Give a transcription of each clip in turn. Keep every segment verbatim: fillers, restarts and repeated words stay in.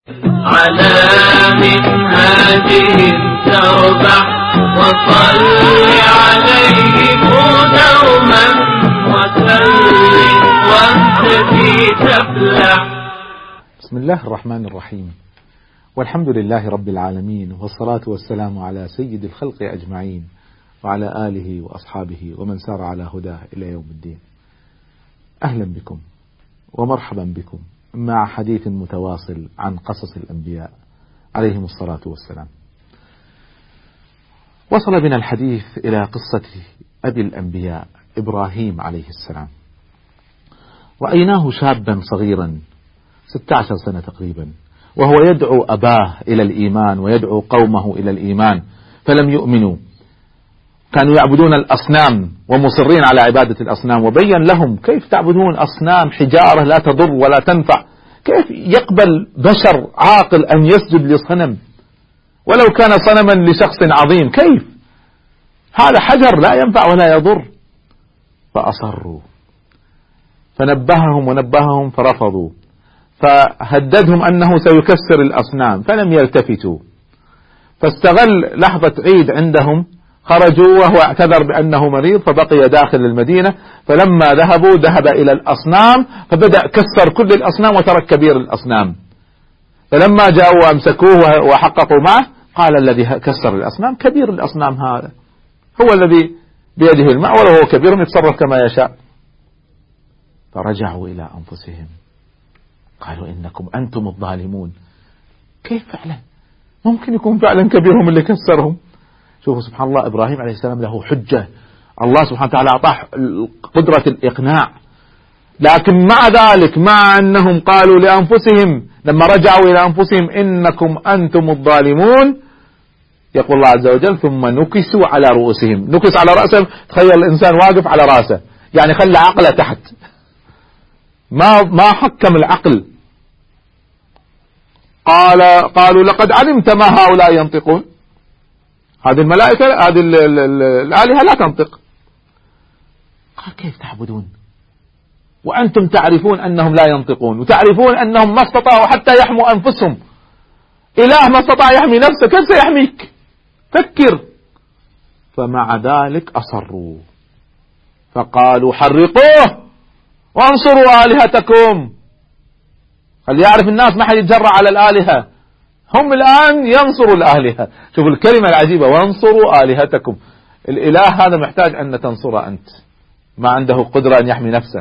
على منهاجهم تربح وصل عليهم دوما وسلم وانت تفلح. بسم الله الرحمن الرحيم، والحمد لله رب العالمين، والصلاة والسلام على سيد الخلق أجمعين وعلى آله وأصحابه ومن سار على هداه إلى يوم الدين. أهلا بكم ومرحبا بكم مع حديث متواصل عن قصص الأنبياء عليهم الصلاة والسلام. وصل بنا الحديث إلى قصة أبي الأنبياء إبراهيم عليه السلام، رأيناه شابا صغيرا ستة عشر سنة تقريبا، وهو يدعو أباه إلى الإيمان ويدعو قومه إلى الإيمان فلم يؤمنوا، كانوا يعبدون الأصنام ومصرين على عبادة الأصنام، وبين لهم كيف تعبدون أصنام حجارة لا تضر ولا تنفع، كيف يقبل بشر عاقل أن يسجد لصنم ولو كان صنما لشخص عظيم، كيف هذا حجر لا ينفع ولا يضر. فأصروا، فنبههم ونبههم فرفضوا، فهددهم أنه سيكسر الأصنام فلم يلتفتوا، فاستغل لحظة عيد عندهم، خرجوا وهو اعتذر بأنه مريض فبقي داخل المدينة، فلما ذهبوا ذهب إلى الأصنام فبدأ كسر كل الأصنام وترك كبير الأصنام، فلما جاءوا وأمسكوه وحققوا معه قال الذي كسر الأصنام كبير الأصنام هذا هو الذي بيده الماء وهو كبير يتصرف كما يشاء. فرجعوا إلى أنفسهم قالوا إنكم أنتم الظالمون، كيف فعلا ممكن يكون فعلا كبيرهم اللي كسرهم؟ شوفوا سبحان الله، إبراهيم عليه السلام له حجة، الله سبحانه وتعالى أعطاه قدرة الإقناع، لكن مع ذلك مع أنهم قالوا لأنفسهم لما رجعوا إلى أنفسهم إنكم أنتم الظالمون، يقول الله عز وجل ثم نكسوا على رؤوسهم. نكس على رأسهم، تخيل الإنسان واقف على رأسه، يعني خلى عقله تحت، ما ما حكم العقل. قال قالوا لقد علمت ما هؤلاء ينطقون، هذه الملائكة هذه الآلهة لا تنطق. قال كيف تعبدون وأنتم تعرفون أنهم لا ينطقون، وتعرفون أنهم ما استطاعوا حتى يحموا أنفسهم، إله ما استطاع يحمي نفسه كيف سيحميك؟ فكر. فمع ذلك أصروا فقالوا حرقوه وانصروا آلهتكم. خلي يعرف الناس ما حد يتجرأ على الآلهة، هم الآن ينصروا الآلهة. شوفوا الكلمة العجيبة، وانصروا آلهتكم. الإله هذا محتاج أن تنصره أنت، ما عنده قدرة أن يحمي نفسه.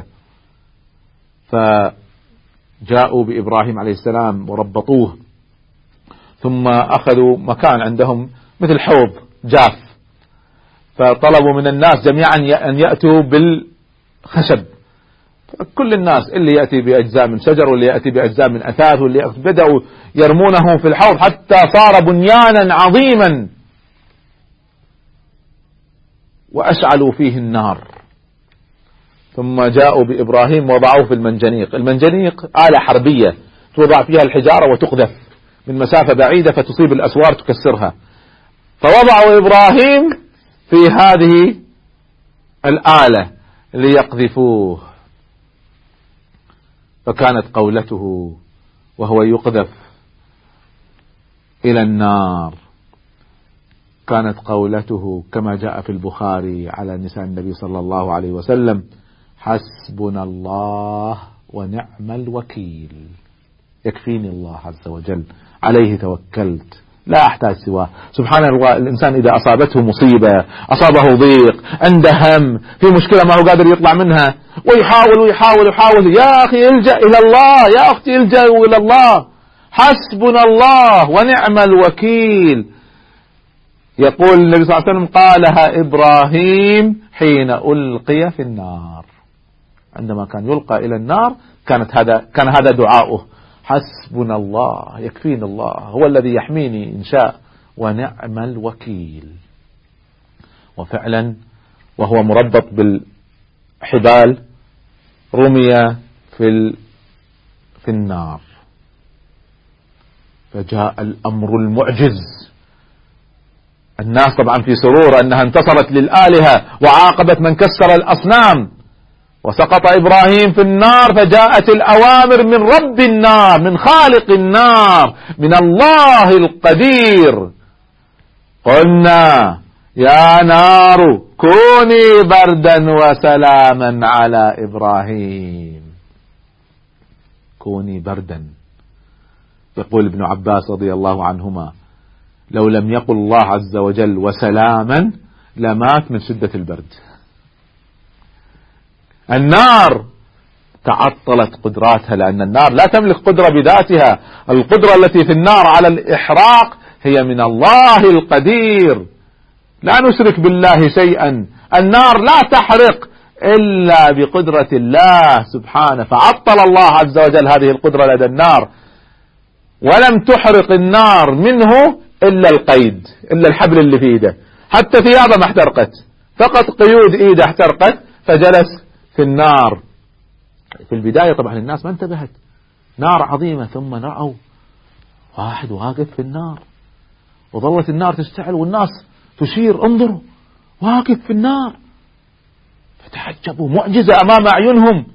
فجاءوا بإبراهيم عليه السلام وربطوه، ثم أخذوا مكان عندهم مثل حوض جاف، فطلبوا من الناس جميعا أن يأتوا بالخشب، كل الناس اللي يأتي بأجزاء من شجر واللي يأتي بأجزاء من أثاث واللي يأتي، بدأوا يرمونه في الحوض حتى صار بنيانا عظيما، وأشعلوا فيه النار. ثم جاءوا بإبراهيم وضعوه في المنجنيق. المنجنيق آلة حربية توضع فيها الحجارة وتقذف من مسافة بعيدة فتصيب الأسوار تكسرها، فوضعوا إبراهيم في هذه الآلة ليقذفوه، فكانت قولته وهو يقذف إلى النار، كانت قولته كما جاء في البخاري على نساء النبي صلى الله عليه وسلم: حسبنا الله ونعم الوكيل، يكفيني الله عز وجل، عليه توكلت لا أحتاج سواه. سبحان الله، الإنسان إذا أصابته مصيبة، أصابه ضيق، عنده هم، في مشكلة ما هو قادر يطلع منها، ويحاول ويحاول ويحاول، يا أخي الجأ إلى الله، يا أختي الجأوا إلى الله، حسبنا الله ونعم الوكيل. يقول النبي صلى الله عليه وسلم: قالها إبراهيم حين ألقي في النار، عندما كان يلقى إلى النار كانت هذا كان هذا دعاؤه: حسبنا الله، يكفينا الله، هو الذي يحميني إن شاء، ونعم الوكيل. وفعلا وهو مربط بالحبال رمي في في النار، فجاء الأمر المعجز. الناس طبعا في سرور أنها انتصرت للآلهة وعاقبت من كسر الأصنام، وسقط إبراهيم في النار، فجاءت الأوامر من رب النار، من خالق النار، من الله القدير. قلنا يا نار كوني بردا وسلاما على إبراهيم. كوني بردا. يقول ابن عباس رضي الله عنهما: لو لم يقل الله عز وجل وسلاما لمات من شدة البرد. النار تعطلت قدراتها، لأن النار لا تملك قدرة بذاتها. القدرة التي في النار على الإحراق هي من الله القدير، لا نشرك بالله شيئا. النار لا تحرق إلا بقدرة الله سبحانه، فعطل الله عز وجل هذه القدرة لدى النار، ولم تحرق النار منه إلا القيد، إلا الحبل اللي في إيده. حتى ثيابه ما احترقت، فقط قيود إيده احترقت، فجلس في النار. في البداية طبعا الناس ما انتبهت، نار عظيمة، ثم رأوا واحد واقف في النار، وظلت النار تشتعل والناس تشير انظروا واقف في النار، فتعجبوا، معجزة أمام أعينهم.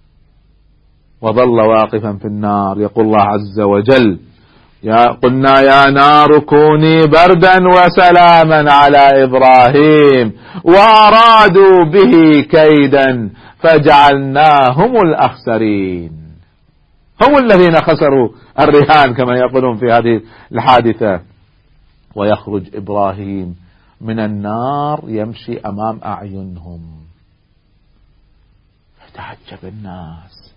وظل واقفا في النار. يقول الله عز وجل: يا قلنا يا نار كوني بردا وسلاما على إبراهيم وأرادوا به كيدا فجعلناهم الأخسرين. هم الذين خسروا الرهان كما يقولون في هذه الحادثة. ويخرج إبراهيم من النار يمشي أمام أعينهم، فتعجب الناس،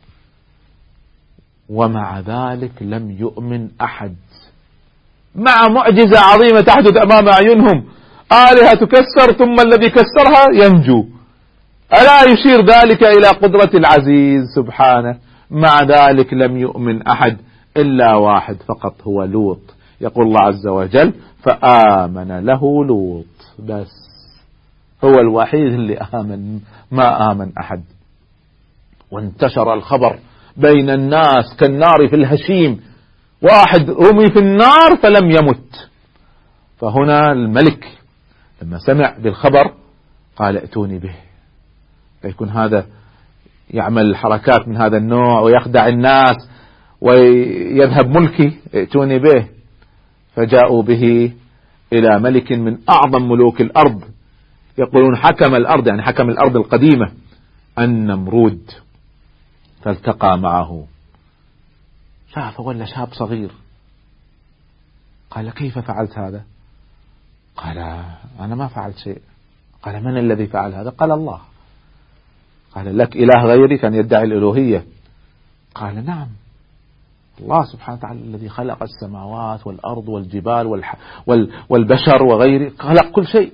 ومع ذلك لم يؤمن أحد، مع معجزة عظيمة تحدث أمام أعينهم، آلهة تكسر ثم الذي كسرها ينجو. ألا يشير ذلك إلى قدرة العزيز سبحانه؟ مع ذلك لم يؤمن أحد إلا واحد فقط، هو لوط. يقول الله عز وجل: فآمن له لوط. بس هو الوحيد اللي آمن، ما آمن أحد. وانتشر الخبر بين الناس كالنار في الهشيم، واحد رمي في النار فلم يمت. فهنا الملك لما سمع بالخبر قال: ائتوني به. فيكون هذا يعمل حركات من هذا النوع ويخدع الناس ويذهب ملكي، ائتوني به. فجاءوا به إلى ملك من أعظم ملوك الأرض، يقولون حكم الأرض، يعني حكم الأرض القديمة، النمرود. فالتقى معه، شافه ولا شاب صغير. قال: كيف فعلت هذا؟ قال: أنا ما فعلت شيء. قال: من الذي فعل هذا؟ قال: الله. قال: لك إله غيري؟ كان يدعي الألوهية. قال: نعم، الله سبحانه وتعالى الذي خلق السماوات والأرض والجبال والح... وال... والبشر وغيره، خلق كل شيء.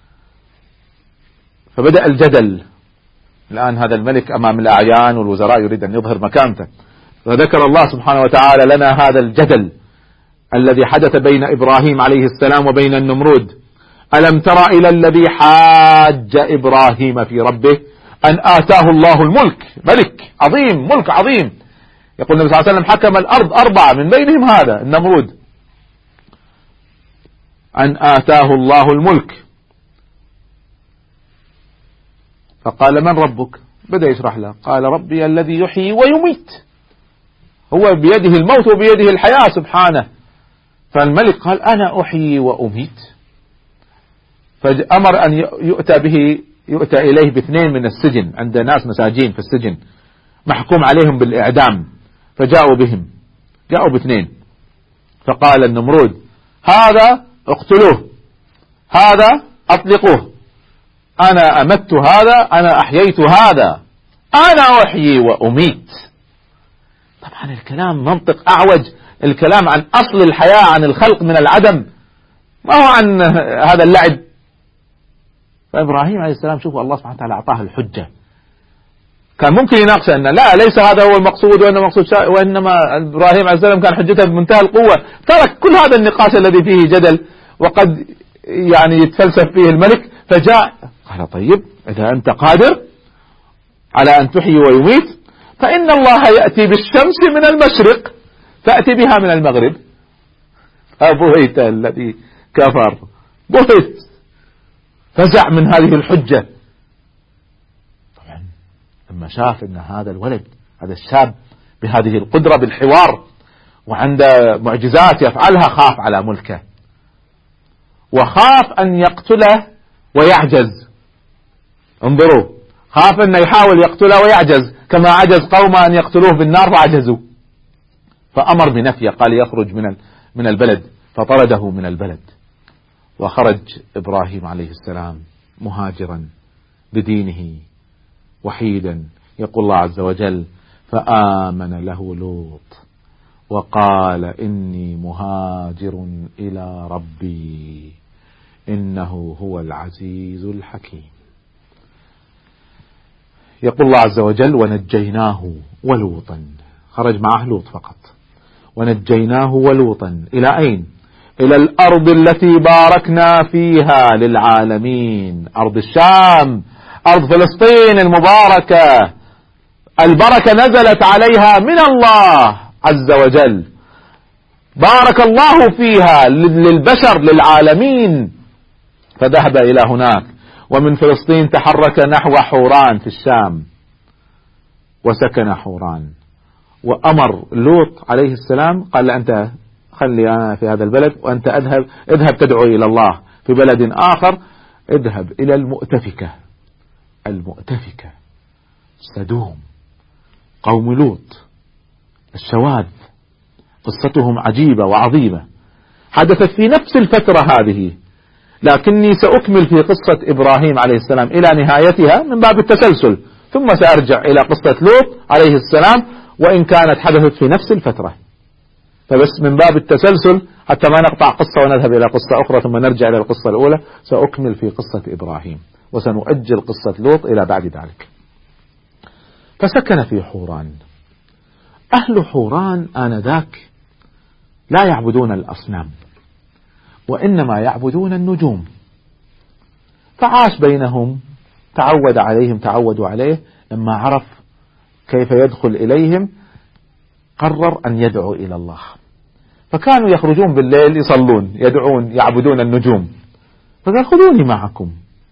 فبدأ الجدل. الآن هذا الملك أمام الأعيان والوزراء يريد أن يظهر مكانته، فذكر الله سبحانه وتعالى لنا هذا الجدل الذي حدث بين إبراهيم عليه السلام وبين النمرود. ألم تر إلى الذي حاج إبراهيم في ربه أن آتاه الله الملك، ملك عظيم، ملك عظيم. يقول النبي صلى الله عليه وسلم: حكم الأرض أربعة من بينهم هذا النمرود. أن آتاه الله الملك. فقال: من ربك؟ بدأ يشرح له. قال: ربي الذي يحيي ويميت، هو بيده الموت وبيده الحياة سبحانه. فالملك قال: أنا أحيي وأميت. فأمر أن يؤتى به، يؤتى إليه باثنين من السجن، عند ناس مساجين في السجن محكوم عليهم بالإعدام، فجاءوا بهم، جاءوا باثنين. فقال النمرود: هذا اقتلوه، هذا أطلقوه، أنا أمت هذا، أنا أحييت هذا، أنا أحيي وأميت. طبعا الكلام منطق أعوج، الكلام عن أصل الحياة، عن الخلق من العدم، ما هو عن هذا اللعب. فإبراهيم عليه السلام شوفوا الله سبحانه وتعالى أعطاه الحجة. كان ممكن يناقش أن لا، ليس هذا هو المقصود، وإنما المقصود شا... وإنما إبراهيم عليه السلام كان حجته بمنتهى القوة، ترك كل هذا النقاش الذي فيه جدل وقد يعني يتفلسف فيه الملك، فجاء قال: طيب إذا أنت قادر على أن تحيي ويميت، فإن الله يأتي بالشمس من المشرق فأتي بها من المغرب. أبهت الذي كفر، بهت، فزع من هذه الحجة. طبعا لما شاف أن هذا الولد هذا الشاب بهذه القدرة بالحوار وعند معجزات يفعلها، خاف على ملكه وخاف أن يقتله ويعجز. انظروا، خاف أن يحاول يقتله ويعجز كما عجز قوم أن يقتلوه بالنار وعجزوا، فأمر بنفيه، قال يخرج من من البلد، فطرده من البلد. وخرج إبراهيم عليه السلام مهاجرا بدينه وحيدا. يقول الله عز وجل: فآمن له لوط وقال إني مهاجر إلى ربي إنه هو العزيز الحكيم. يقول الله عز وجل: ونجيناه ولوطا، خرج معه لوط فقط. ونجيناه ولوطا إلى أين؟ إلى الأرض التي باركنا فيها للعالمين، أرض الشام، أرض فلسطين المباركة، البركة نزلت عليها من الله عز وجل، بارك الله فيها للبشر للعالمين، فذهب إلى هناك. ومن فلسطين تحرك نحو حوران في الشام وسكن حوران. وأمر لوط عليه السلام، قال أنت خلي أنا في هذا البلد، وأنت أذهب اذهب تدعو إلى الله في بلد آخر، اذهب إلى المؤتفكة. المؤتفكة سدوم، قوم لوط الشواذ، قصتهم عجيبة وعظيمة، حدثت في نفس الفترة هذه، لكني سأكمل في قصة إبراهيم عليه السلام إلى نهايتها من باب التسلسل، ثم سأرجع إلى قصة لوط عليه السلام وإن كانت حدثت في نفس الفترة، فبس من باب التسلسل حتى ما نقطع قصة ونذهب إلى قصة أخرى ثم نرجع إلى القصة الأولى. سأكمل في قصة إبراهيم وسنؤجل قصة لوط إلى بعد ذلك. فسكن في حوران. أهل حوران آنذاك لا يعبدون الأصنام وإنما يعبدون النجوم، فعاش بينهم، تعود عليهم، تعودوا عليه. لما عرف كيف يدخل إليهم قرر أن يدعو إلى الله، فكانوا يخرجون بالليل يصلون يدعون يعبدون النجوم، فقال خذوني معكم،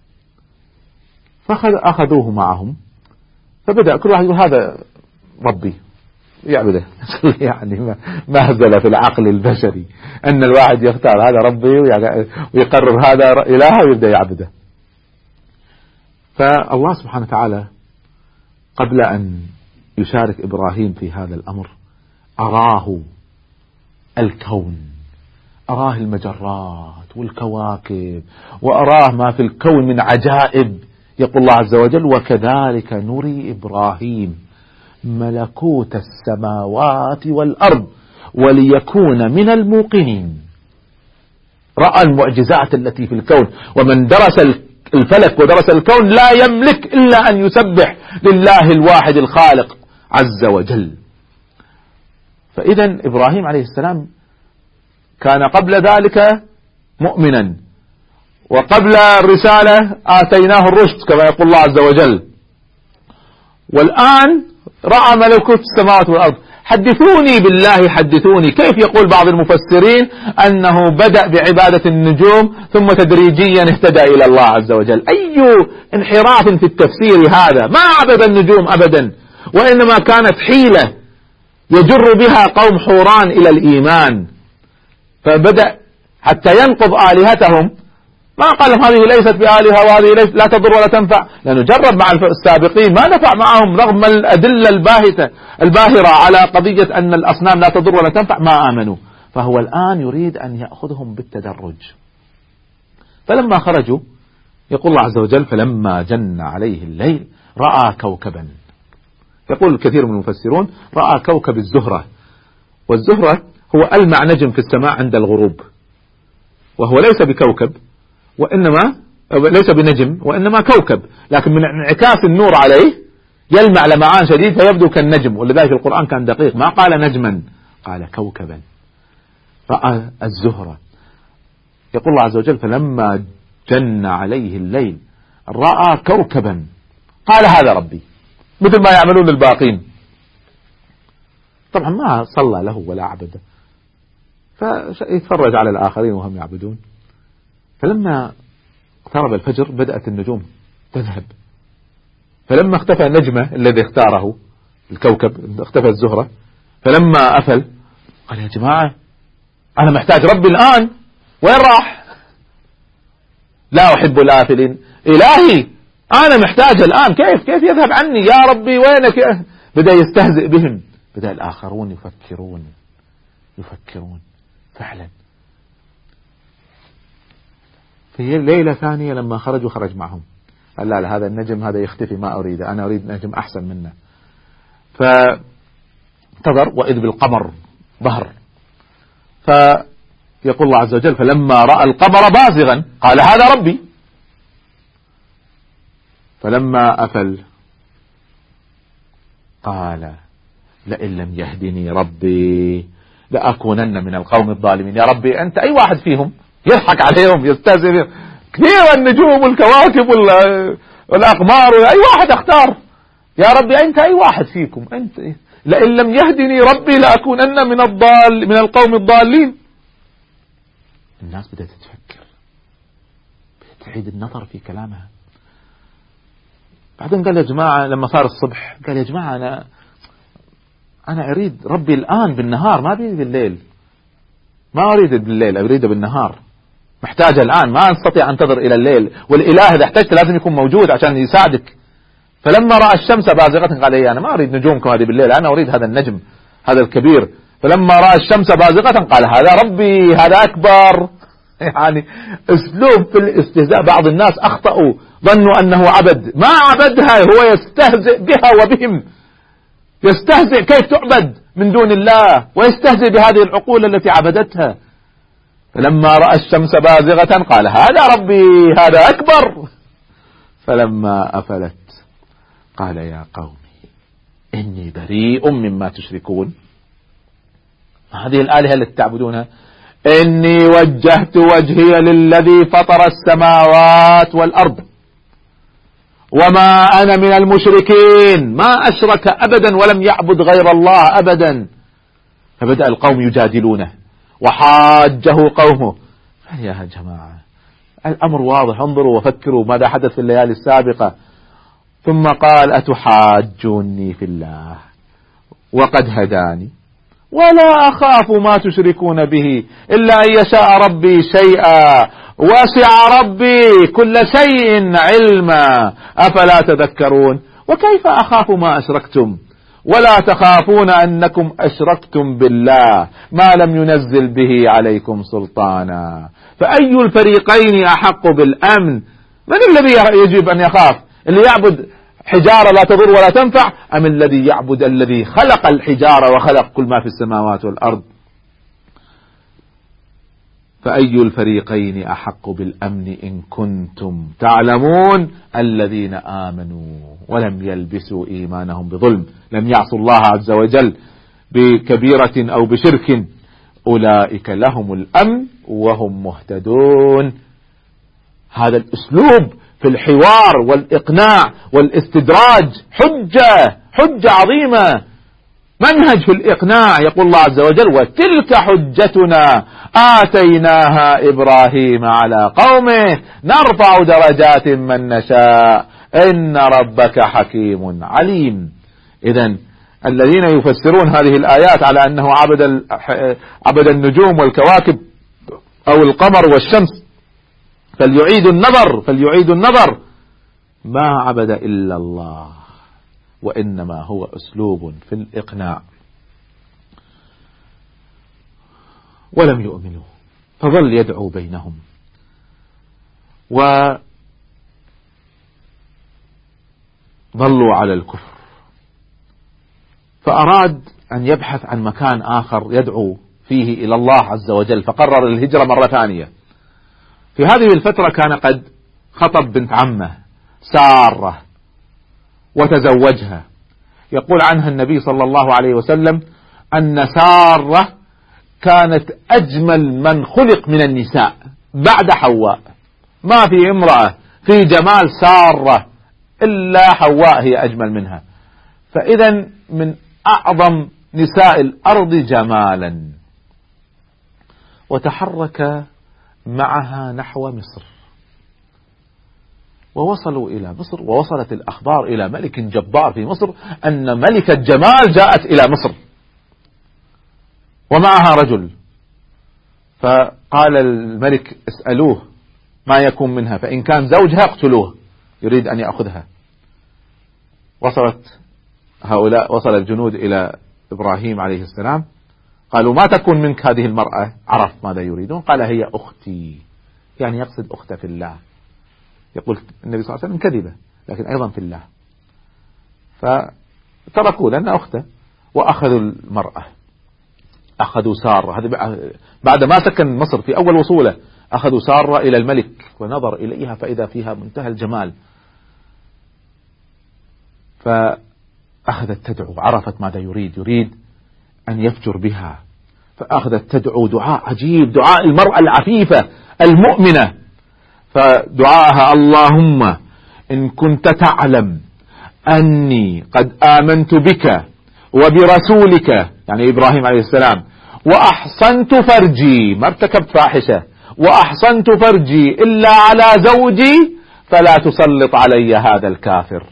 فأخذوه معهم. فبدأ كل واحد يقول هذا ربي يعبده. يعني مهزلة في العقل البشري أن الواحد يختار هذا ربي ويقرر هذا إله ويبدأ يعبده. فالله سبحانه وتعالى قبل أن يشارك إبراهيم في هذا الأمر أراه الكون، أراه المجرات والكواكب، وأراه ما في الكون من عجائب. يقول الله عز وجل: وكذلك نري إبراهيم ملكوت السماوات والأرض وليكون من الموقنين. رأى المعجزات التي في الكون، ومن درس الفلك ودرس الكون لا يملك إلا أن يسبح لله الواحد الخالق عز وجل. فإذا إبراهيم عليه السلام كان قبل ذلك مؤمنا، وقبل الرسالة آتيناه الرشد كما يقول الله عز وجل، والآن رأى ملكوت السماوات والأرض. حدثوني بالله حدثوني، كيف يقول بعض المفسرين أنه بدأ بعبادة النجوم ثم تدريجيا اهتدى إلى الله عز وجل؟ أي انحراف في التفسير هذا! ما عبد النجوم أبدا، وإنما كانت حيلة يجر بها قوم حوران إلى الإيمان، فبدأ حتى ينقض آلهتهم. ما قال لهم هذه ليست بآلهة وهذه ليست لا تضر ولا تنفع، لأنه جرب مع السابقين ما نفع معهم رغم الأدلة الباهتة الباهرة على قضية أن الأصنام لا تضر ولا تنفع، ما آمنوا. فهو الآن يريد أن يأخذهم بالتدرج. فلما خرجوا يقول الله عز وجل: فلما جن عليه الليل رأى كوكبا. يقول الكثير من المفسرون رأى كوكب الزهرة، والزهرة هو ألمع نجم في السماء عند الغروب، وهو ليس بكوكب وإنما ليس بنجم وإنما كوكب، لكن من انعكاس النور عليه يلمع لمعان شديد فيبدو كالنجم، ولذلك القرآن كان دقيق ما قال نجما قال كوكبا. رأى الزهرة. يقول الله عز وجل: فلما جن عليه الليل رأى كوكبا قال هذا ربي، مثل ما يعملون الباقين. طبعا ما صلى له ولا عبده، فيتفرج على الآخرين وهم يعبدون. فلما اقترب الفجر بدأت النجوم تذهب، فلما اختفى النجمة الذي اختاره الكوكب، اختفى الزهرة، فلما أفل قال يا جماعة أنا محتاج ربي الآن، وين راح؟ لا أحب الآفلين، إلهي أنا محتاج الآن، كيف كيف يذهب عني يا ربي وينك؟ بدأ يستهزئ بهم، بدأ الآخرون يفكرون يفكرون فعلا. في ليلة ثانية لما خرجوا خرج معهم، قال لا, لا هذا النجم هذا يختفي، ما أريد، أنا أريد نجم أحسن منه. فانتظر وإذ بالقمر ظهر، فيقول الله عز وجل فلما رأى القمر بازغا قال هذا ربي، فلما أفل قال لئن لم يهدني ربي لأكونن من القوم الظالمين. يا ربي أنت أي واحد فيهم يضحك عليهم يستهزئ بهم، كثير النجوم والكواكب والأقمار، أي واحد اختار، يا ربي أنت أي واحد فيكم، أنت لئن لم يهدني ربي لأكونن من الضال من القوم الضالين. الناس بدأت تفكر، بدأت تعيد النظر في كلامها. بعدين قال يا جماعة لما صار الصبح قال يا جماعة أنا أنا أريد ربي الآن بالنهار، ما أريد بالليل، ما أريد بالليل، أريد بالنهار، محتاج الآن، ما أستطيع أنتظر إلى الليل، والإله إذا احتجت لازم يكون موجود عشان يساعدك. فلما رأى الشمس بازغة قال إيه أنا ما أريد نجومكم هذه بالليل، أنا أريد هذا النجم هذا الكبير. فلما رأى الشمس بازغة قال هذا ربي هذا أكبر. يعني أسلوب في الاستهزاء. بعض الناس أخطأوا ظنوا أنه عبد، ما عبدها، هو يستهزئ بها وبهم، يستهزئ كيف تعبد من دون الله، ويستهزئ بهذه العقول التي عبدتها. فلما رأى الشمس بازغة قال هذا ربي هذا أكبر. فلما أفلت قال يا قومي إني بريء مما تشركون. هذه الآلهة التي تعبدونها، إني وجهت وجهي للذي فطر السماوات والأرض وما أنا من المشركين، ما أشرك أبدا ولم يعبد غير الله أبدا. فبدأ القوم يجادلونه وحاجه قومه. يا جماعة الأمر واضح، انظروا وفكروا ماذا حدث في الليالي السابقة. ثم قال أتحاجوني في الله وقد هداني ولا أخاف ما تشركون به إلا أن يشاء ربي شيئا وسع ربي كل شيء علما أفلا تذكرون. وكيف أخاف ما أشركتم ولا تخافون أنكم أشركتم بالله ما لم ينزل به عليكم سلطانا. فأي الفريقين أحق بالأمن؟ من الذي يجب أن يخاف؟ اللي يعبد حجارة لا تضر ولا تنفع، أم الذي يعبد الذي خلق الحجارة وخلق كل ما في السماوات والأرض؟ فأي الفريقين أحق بالأمن إن كنتم تعلمون الذين آمنوا ولم يلبسوا إيمانهم بظلم، لم يعصوا الله عز وجل بكبيرة أو بشرك، أولئك لهم الأمن وهم مهتدون. هذا الأسلوب في الحوار والإقناع والاستدراج حجة حجة عظيمة، منهج في الإقناع. يقول الله عز وجل وتلك حجتنا آتيناها إبراهيم على قومه نرفع درجات من نشاء إن ربك حكيم عليم. إذن الذين يفسرون هذه الآيات على أنه عبد عبد النجوم والكواكب أو القمر والشمس فليعيد النظر فليعيد النظر ما عبد إلا الله، وإنما هو أسلوب في الإقناع. ولم يؤمنوا فظل يدعو بينهم وظلوا على الكفر، فأراد أن يبحث عن مكان آخر يدعو فيه إلى الله عز وجل، فقرر الهجرة مرة ثانية. في هذه الفترة كان قد خطب بنت عمه سارة وتزوجها. يقول عنها النبي صلى الله عليه وسلم أن سارة كانت أجمل من خلق من النساء بعد حواء، ما في امرأة في جمال سارة إلا حواء هي أجمل منها، فإذا من أعظم نساء الأرض جمالا. وتحرك معها نحو مصر، ووصلوا إلى مصر، ووصلت الأخبار إلى ملك جبار في مصر أن ملكة جمال جاءت إلى مصر ومعها رجل. فقال الملك اسألوه ما يكون منها، فإن كان زوجها اقتلوه، يريد أن يأخذها. وصلت هؤلاء وصل الجنود إلى إبراهيم عليه السلام، قالوا ما تكون منك هذه المرأة؟ عرف ماذا يريدون، قال هي أختي، يعني يقصد أخته في الله. يقول النبي صلى الله عليه وسلم كذبة لكن أيضا في الله. فتركوا لأنها أخته وأخذوا المرأة، أخذوا سارة. هذا بعد ما سكن مصر في أول وصوله، أخذوا سارة إلى الملك ونظر إليها فإذا فيها منتهى الجمال، فأخذت تدعو، عرفت ماذا يريد، يريد أن يفجر بها، فأخذت تدعو دعاء عجيب، دعاء المرأة العفيفة المؤمنة. فدعاءها اللهم إن كنت تعلم أني قد آمنت بك وبرسولك، يعني إبراهيم عليه السلام، وأحصنت فرجي، ما ارتكبت فاحشة، وأحصنت فرجي إلا على زوجي فلا تسلط علي هذا الكافر.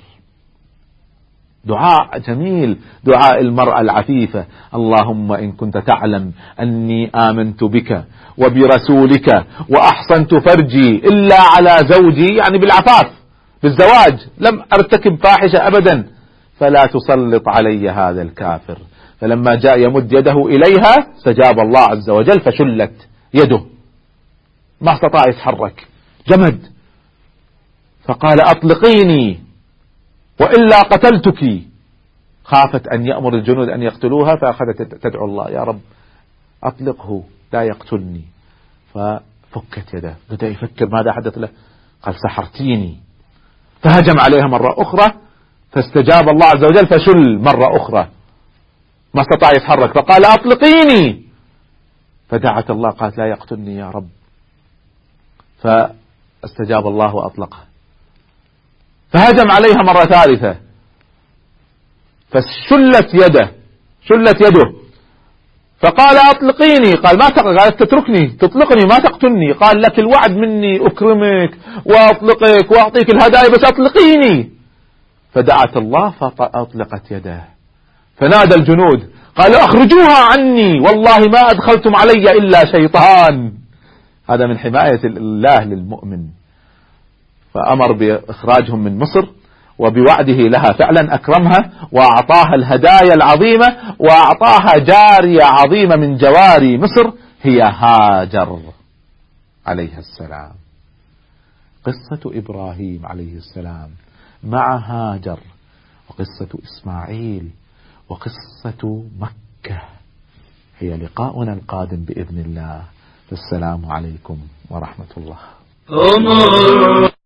دعاء جميل، دعاء المرأة العفيفة، اللهم إن كنت تعلم أني آمنت بك وبرسولك وأحصنت فرجي إلا على زوجي، يعني بالعفاف بالزواج، لم أرتكب فاحشة أبدا، فلا تسلط علي هذا الكافر. فلما جاء يمد يده إليها استجاب الله عز وجل فشلت يده، ما استطاع يتحرك، جمد. فقال أطلقيني وإلا قتلتك. خافت أن يأمر الجنود أن يقتلوها، فأخذت تدعو الله يا رب أطلقه لا يقتلني. ففكت يده، بدأ يفكر ماذا حدث له، قال سحرتيني. فهجم عليها مرة أخرى فاستجاب الله عز وجل فشل مرة أخرى، ما استطاع يتحرك، فقال أطلقيني. فدعت الله قالت لا يقتلني يا رب، فاستجاب الله وأطلقها. فهجم عليها مرة ثالثة فشلت يده، شلت يده، فقال أطلقيني. قال ما تقل، قالت تتركني تطلقني ما تقتلني. قال لك الوعد مني أكرمك وأطلقك وأعطيك الهدايا بس أطلقيني. فدعت الله فأطلقت يده. فنادى الجنود قال أخرجوها عني والله ما أدخلتم علي إلا شيطان. هذا من حماية الله للمؤمن. فأمر بإخراجهم من مصر وبوعده لها فعلا أكرمها وأعطاها الهدايا العظيمة، وأعطاها جارية عظيمة من جواري مصر هي هاجر عليها السلام. قصة إبراهيم عليه السلام مع هاجر، وقصة إسماعيل، وقصة مكة هي لقاؤنا القادم بإذن الله. السلام عليكم ورحمة الله.